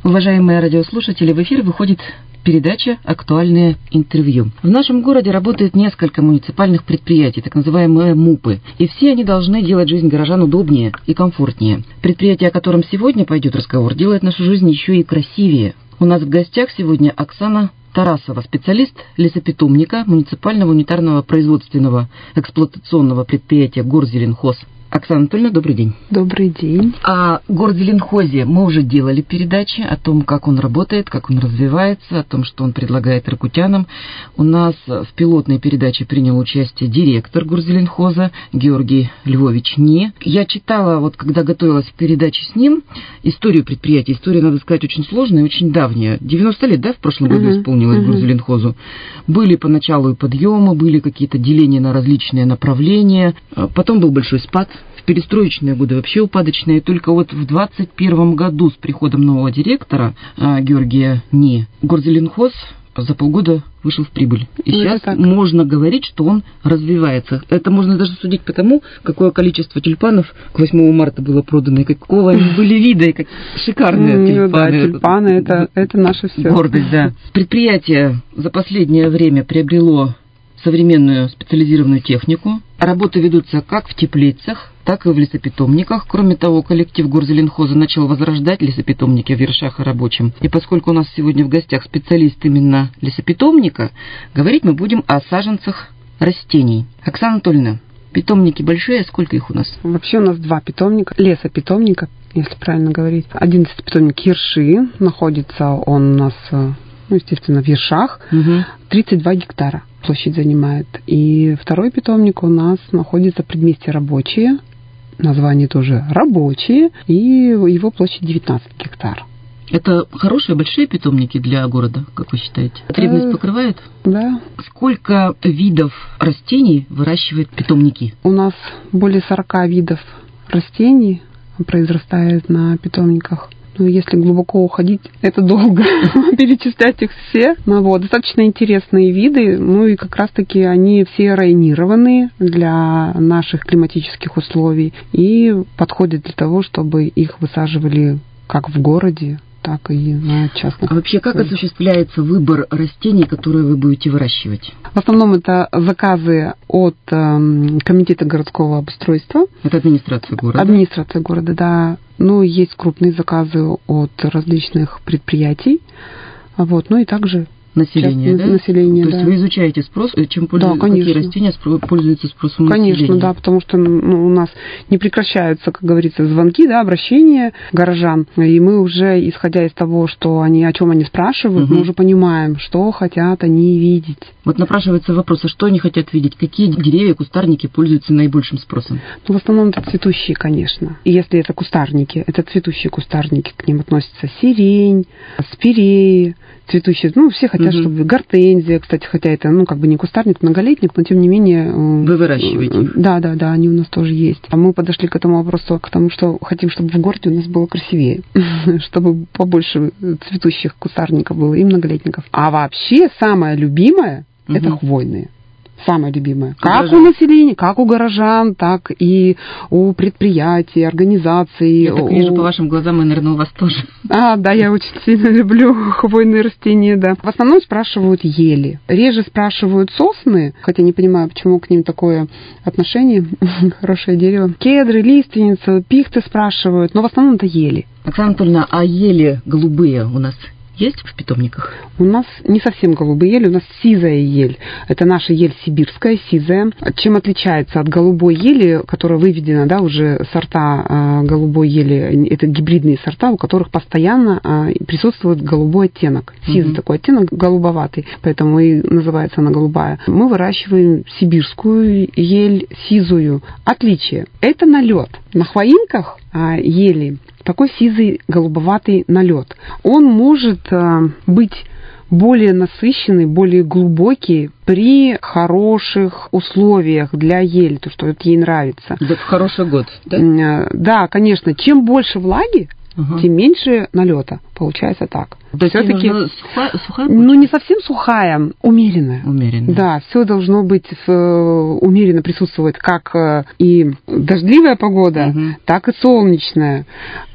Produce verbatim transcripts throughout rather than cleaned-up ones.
Уважаемые радиослушатели, в эфир выходит передача «Актуальное интервью». В нашем городе работает несколько муниципальных предприятий, так называемые МУПы, и все они должны делать жизнь горожан удобнее и комфортнее. Предприятие, о котором сегодня пойдет разговор, делает нашу жизнь еще и красивее. У нас в гостях сегодня Оксана Тарасова, специалист лесопитомника муниципального унитарного производственного эксплуатационного предприятия «Горзеленхоз». Оксана Анатольевна, добрый день. Добрый день. О Горзеленхозе мы уже делали передачи, о том, как он работает, как он развивается, о том, что он предлагает иркутянам. У нас в пилотной передаче принял участие директор Горзеленхоза Георгий Львович Не. Я читала, вот когда готовилась к передаче с ним, историю предприятия. История, надо сказать, очень сложная и очень давняя. девяносто лет, да, в прошлом году uh-huh. исполнилось uh-huh. Горзеленхозу. Были поначалу и подъемы, были какие-то деления на различные направления. Потом был большой спад. В перестроечные годы вообще упадочные. Только вот в двадцать первом году с приходом нового директора а, Георгия Не Горзеленхоз за полгода вышел в прибыль. И ну, сейчас можно говорить, что он развивается. Это можно даже судить по тому, какое количество тюльпанов к восьмому марта было продано, и какого они были вида, и как шикарные ну, тюльпаны. Да, тюльпаны это, это наше все. Гордость, да. Предприятие за последнее время приобрело современную специализированную технику. Работы ведутся как в теплицах, так и в лесопитомниках. Кроме того, коллектив Горзеленхоза начал возрождать лесопитомники в Вершах и Рабочем. И поскольку у нас сегодня в гостях специалист именно лесопитомника, говорить мы будем о саженцах растений. Оксана Анатольевна, питомники большие, сколько их у нас? Вообще у нас два питомника, лесопитомника, если правильно говорить. Одиннадцатый питомник Ерши, находится он у нас, ну, естественно, в Ершах, угу. тридцать два гектара площадь занимает. И второй питомник у нас находится в предместье Рабочие, название тоже Рабочие, и его площадь девятнадцать гектар. Это хорошие, большие питомники для города, как вы считаете? Потребность покрывает? Да. Сколько видов растений выращивают питомники? У нас более сорок видов растений произрастает на питомниках. Ну, если глубоко уходить, это долго перечислять их все. Ну, вот, достаточно интересные виды, ну и как раз-таки они все районированные для наших климатических условий и подходят для того, чтобы их высаживали как в городе, так и на частных. А вообще, как осуществляется выбор растений, которые вы будете выращивать? В основном это заказы от э, Комитета городского обустройства. Это администрация города? Администрация города, да. Ну, есть крупные заказы от различных предприятий. Вот, ну и также население, да? Население, То да. есть вы изучаете спрос, чем пользуются, да, какие растения пользуются спросом конечно, населения? Конечно, да, потому что ну, у нас не прекращаются, как говорится, звонки, да, обращения горожан, и мы уже, исходя из того, что они, о чем они спрашивают, угу. мы уже понимаем, что хотят они видеть. Вот напрашивается вопрос, а что они хотят видеть? Какие деревья, кустарники пользуются наибольшим спросом? Ну, в основном это цветущие, конечно. И если это кустарники, это цветущие кустарники, к ним относятся сирень, спиреи, цветущие, ну, все хотят, угу. чтобы гортензия, кстати, хотя это, ну, как бы не кустарник, многолетник, но тем не менее... Вы выращиваете их? Да, да, да, они у нас тоже есть. А мы подошли к этому вопросу, к тому, что хотим, чтобы в городе у нас было красивее, чтобы побольше цветущих кустарников было и многолетников. А вообще самое любимое – это хвойные. Самое любимое. Как у населения, как у горожан, так и у предприятий, организаций. Я так вижу по вашим глазам, и, наверное, у вас тоже. А, да, я очень сильно люблю хвойные растения, да. В основном спрашивают ели. Реже спрашивают сосны, хотя не понимаю, почему к ним такое отношение. Хорошее дерево. Кедры, лиственницы, пихты спрашивают, но в основном это ели. Оксана Анатольевна, а ели голубые у нас есть в питомниках? У нас не совсем голубые ели, у нас сизая ель. Это наша ель сибирская, сизая. Чем отличается от голубой ели, которая выведена, да, уже сорта э, голубой ели, это гибридные сорта, у которых постоянно э, присутствует голубой оттенок. Сизый mm-hmm. такой оттенок, голубоватый, поэтому и называется она голубая. Мы выращиваем сибирскую ель сизую. Отличие. Это налет. На хвоинках э, ели такой сизый голубоватый налет. Он может э, быть более насыщенный, более глубокий при хороших условиях для ели, то, что это ей нравится. Это хороший год, да? Да, конечно. Чем больше влаги, угу. тем меньше налета. Получается так. То все-таки сухая, сухая ну, не совсем сухая, умеренная. Умеренная. Да, все должно быть в, умеренно присутствовать как и дождливая погода, угу. так и солнечная.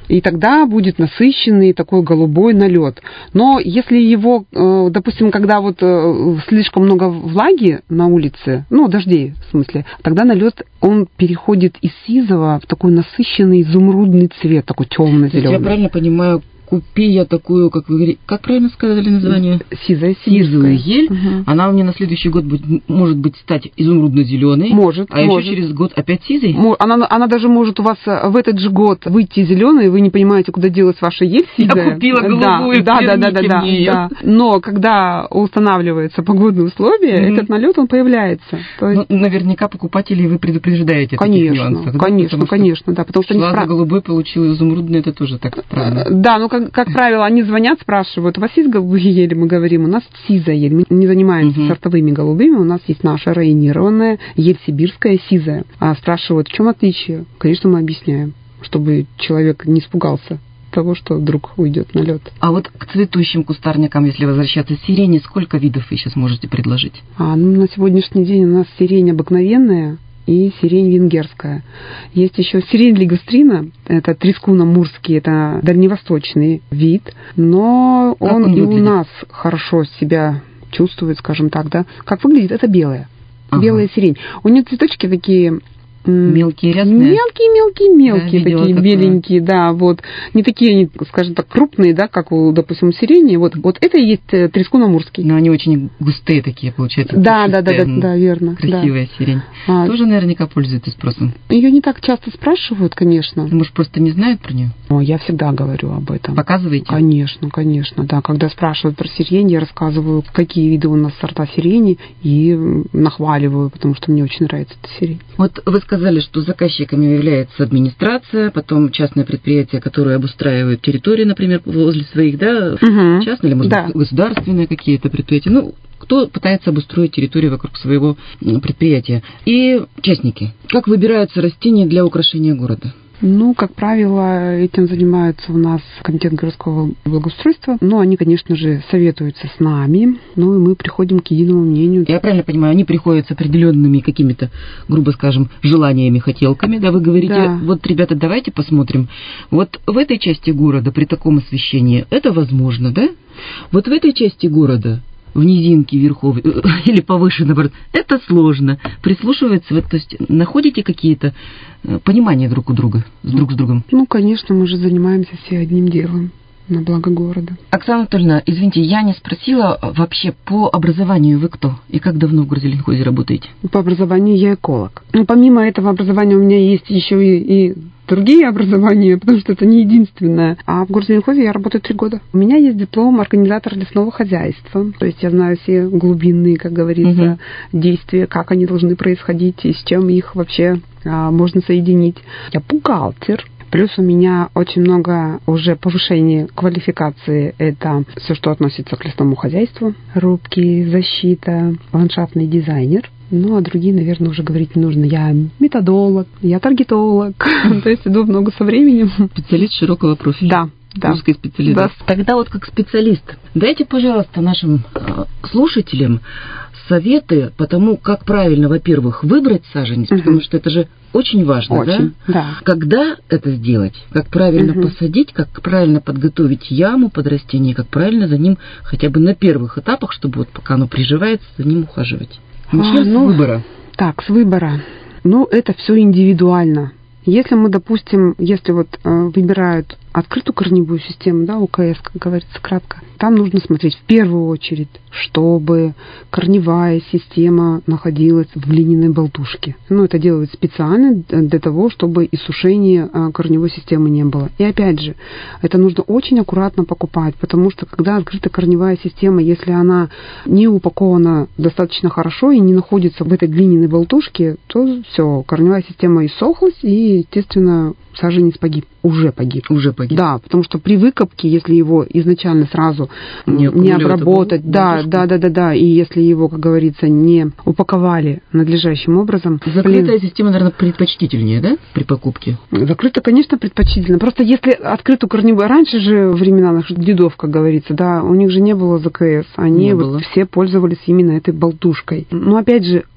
И тогда будет насыщенный такой голубой налет. Но если его, допустим, когда вот слишком много влаги на улице, ну, дождей в смысле, тогда налет, он переходит из сизого в такой насыщенный изумрудный цвет, такой темно-зеленый. Я правильно понимаю, купи я такую, как вы говорите, как правильно сказали название? Сизая, сизую ель. Угу. Она у меня на следующий год будет, может быть стать изумрудно-зеленой. Может. А может. еще через год опять сизой? Она, она даже может у вас в этот же год выйти зеленой, вы не понимаете, куда делась ваша ель сизая. Я купила голубую, да, да, да, да, да, да. Но когда устанавливаются погодные условия, mm-hmm. этот налет он появляется. То есть... ну, наверняка покупателей вы предупреждаете о таких нюансах. Конечно, да? конечно, да. Потому что шла за голубой, получила изумрудный, это тоже так странно. Да, ну как, как правило, они звонят, спрашивают, у вас есть голубые ели? Мы говорим, у нас сизая ель. Мы не занимаемся uh-huh. сортовыми голубыми, у нас есть наша районированная ель сибирская, сизая. А спрашивают, в чем отличие? Конечно, мы объясняем, чтобы человек не испугался того, что вдруг уйдет налет. А вот к цветущим кустарникам, если возвращаться, сирени, сколько видов вы сейчас можете предложить? А, ну, на сегодняшний день у нас сирень обыкновенная и сирень венгерская. Есть еще сирень лигустрина, это трескуна мурский, это дальневосточный вид, но он, он и у нас хорошо себя чувствует, скажем так, да. Как выглядит? Это белая. Ага. Белая сирень. У нее цветочки такие... Мелкие, рясные? Мелкие, мелкие, мелкие, да, такие беленькие, да, вот. Не такие, скажем так, крупные, да, как у, допустим, сирени. Вот, вот это и есть трескуна мурский. Но они очень густые такие, получается. Да, да, да, да, да, верно. Красивая да. сирень. А, тоже наверняка пользуется спросом. Ее не так часто спрашивают, конечно. Может, просто не знают про нее? О, я всегда говорю об этом. Показываете? Конечно, конечно, да. Когда спрашивают про сирень, я рассказываю, какие виды у нас сорта сирени, и нахваливаю, потому что мне очень нравится эта сирень. Вот вы сказали, что заказчиками является администрация, потом частные предприятия, которые обустраивают территории, например, возле своих, да, угу. частные или, может да. быть, государственные какие-то предприятия. Ну, кто пытается обустроить территорию вокруг своего предприятия. И частники. Как выбираются растения для украшения города? Ну, как правило, этим занимается у нас комитет городского благоустройства. Но они, конечно же, советуются с нами, ну и мы приходим к единому мнению. Я правильно понимаю, они приходят с определенными какими-то, грубо скажем, желаниями, хотелками, да, вы говорите, да. Вот, ребята, давайте посмотрим. Вот в этой части города при таком освещении это возможно, да? Вот в этой части города в низинке, верховой или повыше, наоборот, это сложно. Прислушивается, то есть находите какие-то понимания друг у друга, с друг с другом? Ну, конечно, мы же занимаемся все одним делом на благо города. Оксана Анатольевна, извините, я не спросила вообще по образованию вы кто? И как давно в Горзеленхозе работаете? По образованию я эколог. Ну, помимо этого образования у меня есть еще и, и другие образования, потому что это не единственное. А в Горзеленхозе я работаю три года. У меня есть диплом организатора лесного хозяйства. То есть я знаю все глубинные, как говорится, угу. действия, как они должны происходить и с чем их вообще а, можно соединить. Я бухгалтер. Плюс у меня очень много уже повышения квалификации. Это все, что относится к лесному хозяйству. Рубки, защита, ландшафтный дизайнер. Ну, а другие, наверное, уже говорить не нужно. Я методолог, я таргетолог. То есть иду много со временем. Специалист широкого профиля. Да. Да. Узкий специалист. Да. Тогда вот как специалист, дайте, пожалуйста, нашим слушателям советы по тому, как правильно, во-первых, выбрать саженец, угу. потому что это же очень важно, очень, да? да? Когда это сделать, как правильно угу. посадить, как правильно подготовить яму под растение, как правильно за ним хотя бы на первых этапах, чтобы вот пока оно приживается, за ним ухаживать. Начнем а, с ну, выбора. Так, с выбора. Ну, это все индивидуально. Если мы, допустим, если вот э, выбирают открытую корневую систему, да, УКС, как говорится кратко, там нужно смотреть в первую очередь, чтобы корневая система находилась в глиняной болтушке. Ну, это делают специально для того, чтобы иссушения корневой системы не было. И опять же, это нужно очень аккуратно покупать, потому что когда открытая корневая система, если она не упакована достаточно хорошо и не находится в этой глиняной болтушке, то все, корневая система иссохлась, и, естественно, саженец погиб. Уже погиб. Уже погиб. Да, потому что при выкопке, если его изначально сразу не, не обработать, да, да, да, да, да, и если его, как говорится, не упаковали надлежащим образом. Закрытая блин, система, наверное, предпочтительнее, да, при покупке? Закрытая, конечно, предпочтительно. Просто если открытую корневую... Раньше же времена наших дедов, как говорится, да, у них же не было ЗКС. Они вот все пользовались именно этой болтушкой. Но, опять же,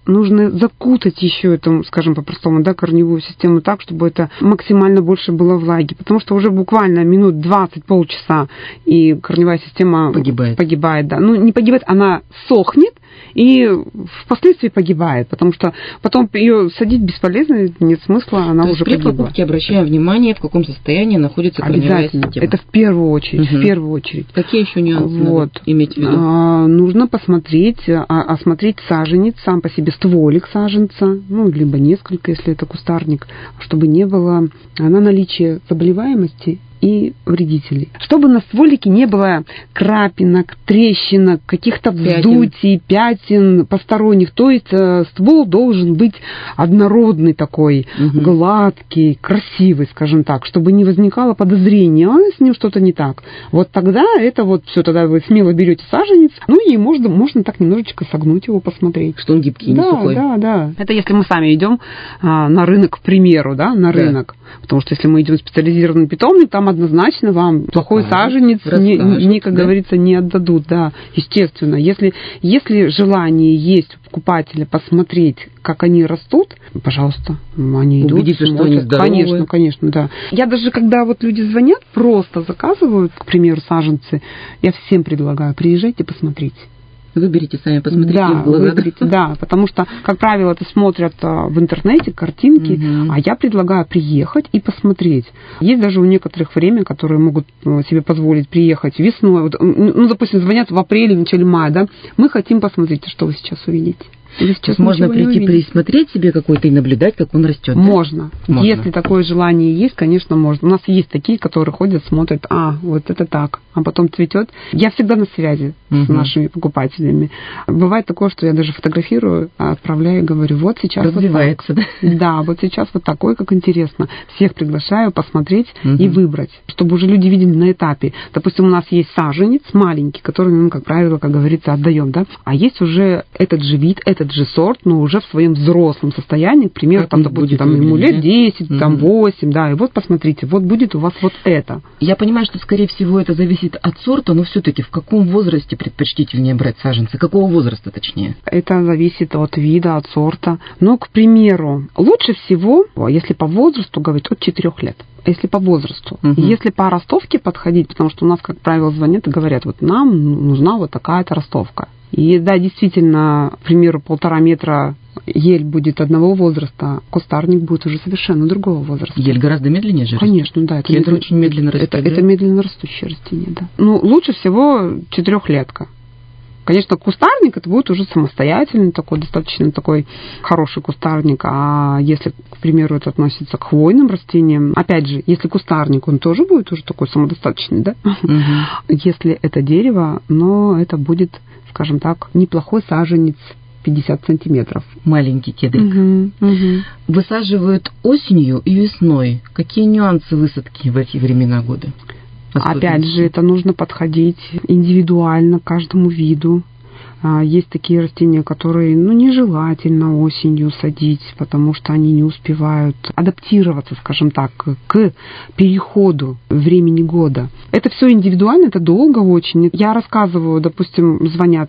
нужно закутать еще эту, скажем по-простому, да, корневую систему так, чтобы это максимально больше было влаги, потому что уже буквально минут двадцать, полчаса, и корневая система погибает. погибает, да. Ну, не погибает, она сохнет, и впоследствии погибает, потому что потом ее садить бесполезно, нет смысла, она То уже есть при погибла. покупке обращаем внимание, в каком состоянии находится корневая система. Это в первую очередь, угу. в первую очередь. Какие еще нюансы вот. надо иметь в виду? А, нужно посмотреть, а, осмотреть саженец, сам по себе стволик саженца, ну, либо несколько, если это кустарник, чтобы не было на наличие заболеваемости и вредителей. Чтобы на стволике не было крапинок, трещинок, каких-то вздутий, пятен посторонних. То есть э, ствол должен быть однородный такой, угу. гладкий, красивый, скажем так, чтобы не возникало подозрения, а с ним что-то не так. Вот тогда это вот все, тогда вы смело берете саженец, ну и можно, можно так немножечко согнуть его, посмотреть. Что он гибкий, да, не сухой. Да, да, да. Это если мы сами идем а, на рынок, к примеру, да, на рынок. Да. Потому что если мы идем в специализированный питомник, там однозначно вам плохой саженец, не, не, как да? говорится, не отдадут, да, естественно. Если, если желание есть у покупателя посмотреть, как они растут, пожалуйста, они идут, убедиться, что они здоровые. Конечно, конечно, да. Я даже, когда вот люди звонят, просто заказывают, к примеру, саженцы, я всем предлагаю, приезжайте, посмотрите. Выберите сами, посмотрите да, в глаза. Выберите, да, потому что, как правило, это смотрят в интернете, картинки, угу. а я предлагаю приехать и посмотреть. Есть даже у некоторых время, которые могут себе позволить приехать весной. Вот, ну, допустим, звонят в апреле, в начале мая, да, мы хотим посмотреть, что вы сейчас увидите. Сейчас можно прийти присмотреть себе какой-то и наблюдать, как он растет. Можно. Да? Можно. Если такое желание есть, конечно, можно. У нас есть такие, которые ходят, смотрят, а, вот это так, а потом цветет. Я всегда на связи угу. с нашими покупателями. Бывает такое, что я даже фотографирую, отправляю и говорю, вот сейчас развивается, вот так. Да? Да, вот сейчас вот такой, как интересно. Всех приглашаю посмотреть угу. и выбрать, чтобы уже люди видели на этапе. Допустим, у нас есть саженец маленький, который мы, как правило, как говорится, отдаем, да, а есть уже этот же вид, этот же сорт, но уже в своем взрослом состоянии, к примеру, как там, допустим, там ему лет десять, угу. там восемь, да, и вот посмотрите, вот будет у вас вот это. Я понимаю, что, скорее всего, это зависит от сорта, но все-таки в каком возрасте предпочтительнее брать саженцы? Какого возраста, точнее? Это зависит от вида, от сорта. Но, к примеру, лучше всего, если по возрасту говорить, от четырёх лет. Если по возрасту. Угу. Если по ростовке подходить, потому что у нас, как правило, звонят и говорят, вот нам нужна вот такая-то ростовка. И да, действительно, к примеру, полтора метра ель будет одного возраста, кустарник будет уже совершенно другого возраста. Ель гораздо медленнее же растет? Конечно, да. Это Кедр медленно, очень медленно растет, это, да? это медленно растущее растение, да. Ну, лучше всего четырехлетка. Конечно, кустарник это будет уже самостоятельный, такой достаточно такой хороший кустарник. А если, к примеру, это относится к хвойным растениям, опять же, если кустарник, он тоже будет уже такой самодостаточный, да? Угу. Если это дерево, но это будет, скажем так, неплохой саженец пятьдесят сантиметров. Маленький кедрик. Угу, угу. Высаживают осенью и весной. Какие нюансы высадки в эти времена года? Опять же, это нужно подходить индивидуально к каждому виду. Есть такие растения, которые, ну, нежелательно осенью садить, потому что они не успевают адаптироваться, скажем так, к переходу времени года. Это все индивидуально, это долго очень. Я рассказываю, допустим, звонят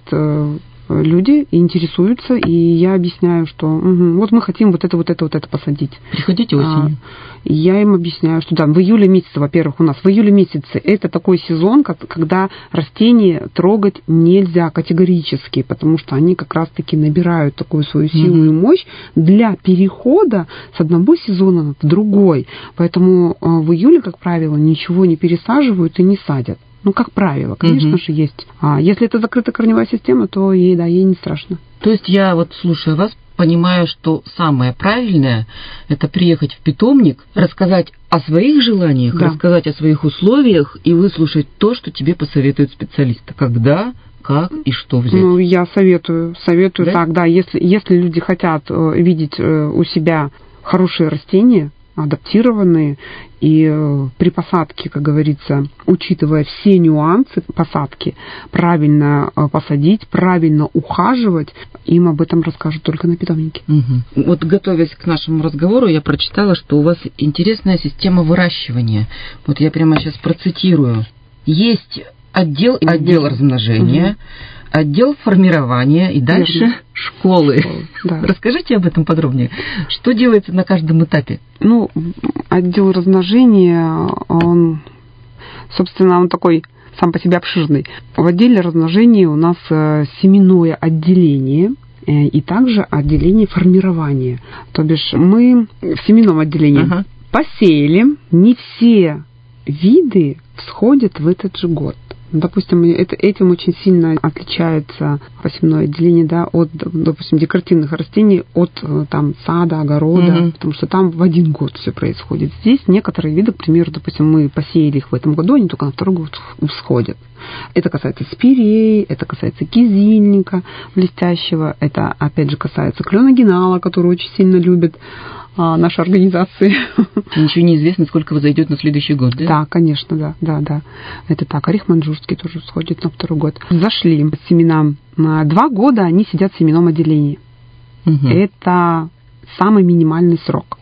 люди интересуются, и я объясняю, что угу, вот мы хотим вот это, вот это, вот это посадить. Приходите осенью. А, я им объясняю, что да, в июле месяце, во-первых, у нас в июле месяце это такой сезон, когда растения трогать нельзя категорически, потому что они как раз-таки набирают такую свою силу mm-hmm. и мощь для перехода с одного сезона в другой. Поэтому в июле, как правило, ничего не пересаживают и не садят. Ну, как правило, конечно угу. же, есть. А если это закрытая корневая система, то ей, да, ей не страшно. То есть я вот, слушая вас, понимаю, что самое правильное – это приехать в питомник, рассказать о своих желаниях, да. рассказать о своих условиях и выслушать то, что тебе посоветует специалист. Когда, как и что взять. Ну, я советую, советую да? так, да, если, если люди хотят видеть у себя хорошие растения, адаптированные, и при посадке, как говорится, учитывая все нюансы посадки, правильно посадить, правильно ухаживать, им об этом расскажут только на питомнике. Угу. Вот, готовясь к нашему разговору, я прочитала, что у вас интересная система выращивания. Вот я прямо сейчас процитирую. Есть отдел, отдел размножения, угу. отдел формирования и дальше Верно. школы. Школы да. Расскажите об этом подробнее. Что делается на каждом этапе? Ну, отдел размножения, он, собственно, он такой сам по себе обширный. В отделе размножения у нас семенное отделение и также отделение формирования. То бишь мы в семенном отделении ага. посеяли, не все виды всходят в этот же год. Допустим, это, этим очень сильно отличается посевное отделение, да, от, допустим, декоративных растений, от там, сада, огорода, mm-hmm. потому что там в один год все происходит. Здесь некоторые виды, к примеру, допустим, мы посеяли их в этом году, они только на второй год всходят. Это касается спирей, это касается кизильника блестящего, это, опять же, касается клёна-генала, который очень сильно любит а, наши организации. Ничего не известно, сколько возойдет на следующий год, да? Да, конечно, да, да, да. Это так. Орех маньчжурский тоже всходит на второй год. Зашли семена. Два года они сидят в семенном отделении. Угу. Это самый минимальный срок.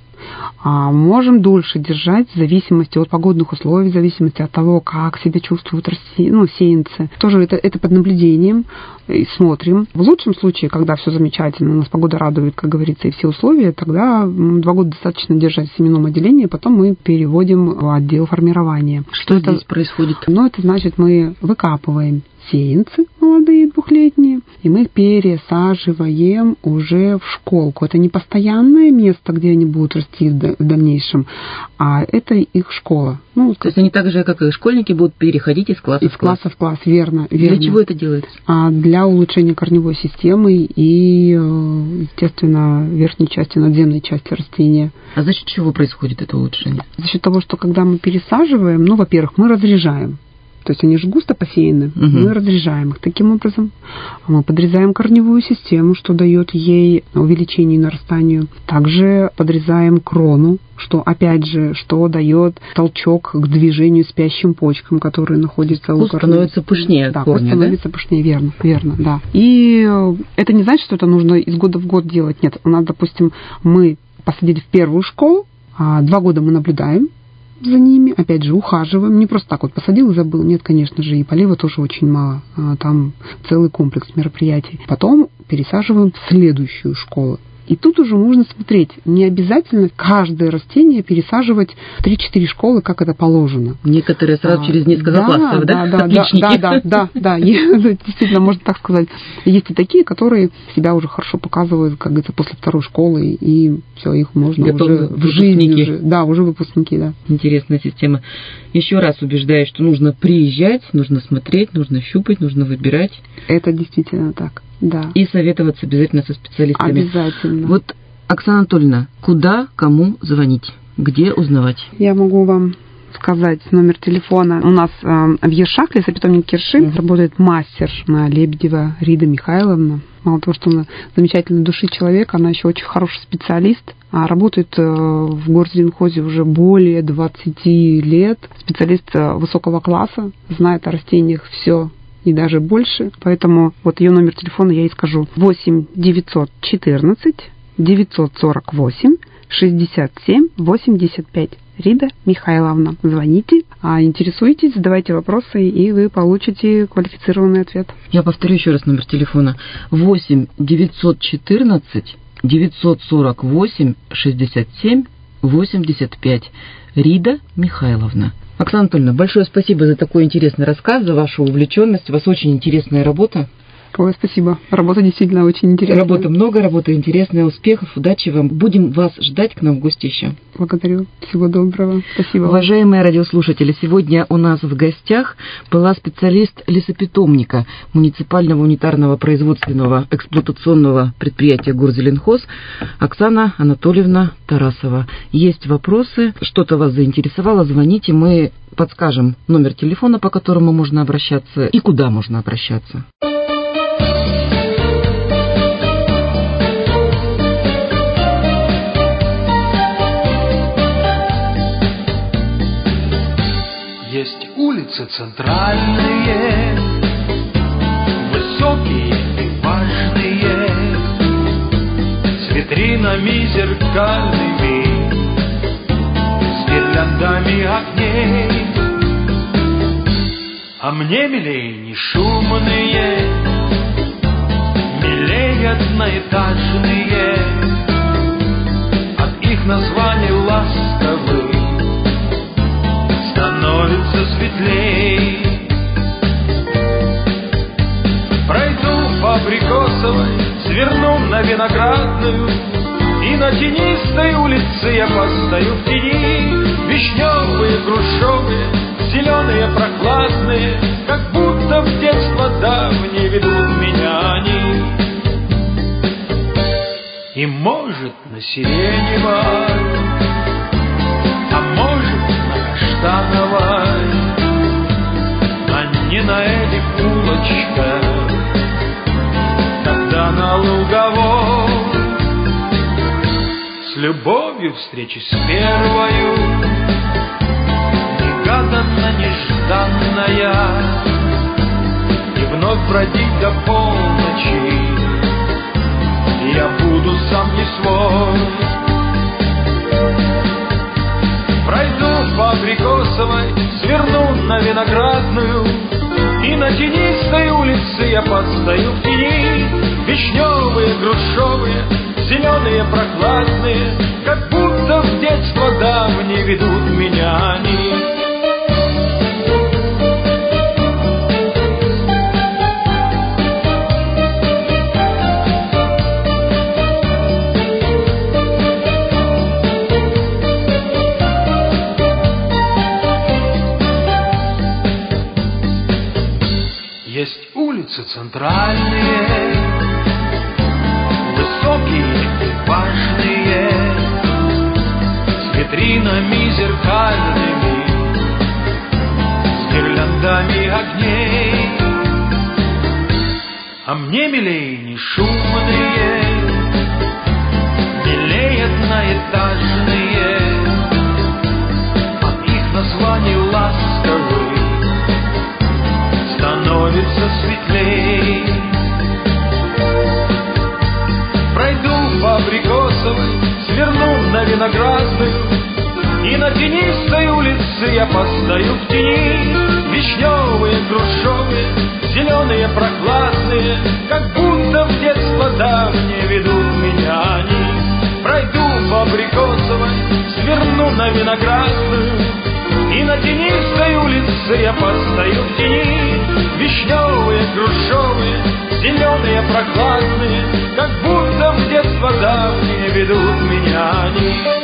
А можем дольше держать в зависимости от погодных условий, в зависимости от того, как себя чувствуют расти, ну, сеянцы. Тоже это, это под наблюдением и смотрим. В лучшем случае, когда все замечательно, нас погода радует, как говорится, и все условия, тогда два года достаточно держать в семенном отделении, потом мы переводим в отдел формирования. Что это здесь происходит? Ну, это значит, мы выкапываем сеянцы молодые, двухлетние, и мы их пересаживаем уже в школку. Это не постоянное место, где они будут расти в дальнейшем, а это их школа. Ну, то есть они так же, как и школьники, будут переходить из класса из в класс? Из класса в класс, верно. верно. Для чего это делается? А для улучшения корневой системы и, естественно, верхней части, надземной части растения. А за счет чего происходит это улучшение? За счет того, что когда мы пересаживаем, ну, во-первых, мы разрежаем. То есть они же густо посеяны, угу. мы разрежаем их таким образом. Мы подрезаем корневую систему, что дает ей увеличение и нарастание. Также подрезаем крону, что, опять же, что дает толчок к движению спящим почкам, которые находятся у корней. Становится пышнее да, корни, становится да? пышнее, верно, верно, да. И это не значит, что это нужно из года в год делать. Нет, у нас, допустим, мы посадили в первую школу, а два года мы наблюдаем за ними, опять же, ухаживаем. Не просто так вот посадил и забыл. Нет, конечно же, и полива тоже очень мало. Там целый комплекс мероприятий. Потом пересаживаем в следующую школу. И тут уже нужно смотреть. Не обязательно каждое растение пересаживать в три-четыре школы, как это положено. Некоторые сразу а, через несколько да, классов, да? Да, да, да, да, да, да. Действительно, можно так сказать. Есть и такие, которые себя уже хорошо показывают, как говорится, после второй школы, и все, их можно уже в жизни. Уже, да, уже выпускники, да. Интересная система. Еще раз убеждаю, что нужно приезжать, нужно смотреть, нужно щупать, нужно выбирать. Это действительно так. Да. И советоваться обязательно со специалистами. Обязательно. Вот, Оксана Анатольевна, куда, кому звонить? Где узнавать? Я могу вам сказать номер телефона. У нас э, в Ершах, лесопитомник Кирши, uh-huh. работает мастер Лебедева Рида Михайловна. Мало того, что она замечательной души человек, она еще очень хороший специалист. А работает э, в горзеленхозе уже более двадцати лет. Специалист э, высокого класса, знает о растениях все и даже больше. Поэтому вот ее номер телефона я и скажу. восемь девятьсот четырнадцать девятьсот сорок восемь шестьдесят семь восемьдесят пять. Рида Михайловна. Звоните, а интересуйтесь, задавайте вопросы, и вы получите квалифицированный ответ. Я повторю еще раз номер телефона. восемь девятьсот четырнадцать девятьсот сорок восемь шестьдесят семь восемьдесят пять. Рида Михайловна. Оксана Анатольевна, большое спасибо за такой интересный рассказ, за вашу увлеченность. У вас очень интересная работа. Ой, спасибо. Работа действительно очень интересная. Работы много, работа интересная. Успехов, удачи вам. Будем вас ждать к нам в гости еще. Благодарю. Всего доброго. Спасибо. Уважаемые радиослушатели, сегодня у нас в гостях была специалист лесопитомника муниципального унитарного производственного эксплуатационного предприятия Горзеленхоз Оксана Анатольевна Тарасова. Есть вопросы, что-то вас заинтересовало, звоните, мы подскажем номер телефона, по которому можно обращаться и куда можно обращаться. Есть улицы центральные, высокие и важные, с витринами зеркальными, с гирляндами огней. А мне милей не шумные, милей одноэтажные, от их названий ласковых становится светлей. Пройду по Абрикосовой, сверну на Виноградную, и на тенистой улице я постою в тени. Вишневые, грушевые, зеленые, прохладные, как будто в детство давнее ведут меня они. И может на сиреневой, а может на каштановой, а не на этих улочках, тогда на Луговой. С любовью встречи с первою, негаданно, нежданная, и вновь бродить до полночи я буду сам не свой. Пройду по Абрикосовой, сверну на Виноградную, и на тенистой улице я постою в тени. Вишневые, грушевые, зеленые, прохладные, как будто в детство давнее ведут меня они. Есть улицы центральные, высокие и важные, с витринами зеркальными, с гирляндами огней. А мне милей не шумные, милей одноэтажные, от их названий ласковых становится светлей. Пройду по Абрикосовой, сверну на Виноградную, и на тенистой улице я постою в тени. Вишневые, грушевые, зеленые, прохладные, как будто в детство давнее ведут меня они. Пройду по Абрикосовой, сверну на Виноградную, и на тенистой улице я постою в тени. Вишневые, грушевые, зеленые, прохладные, как будто в детство давнее ведут меня они.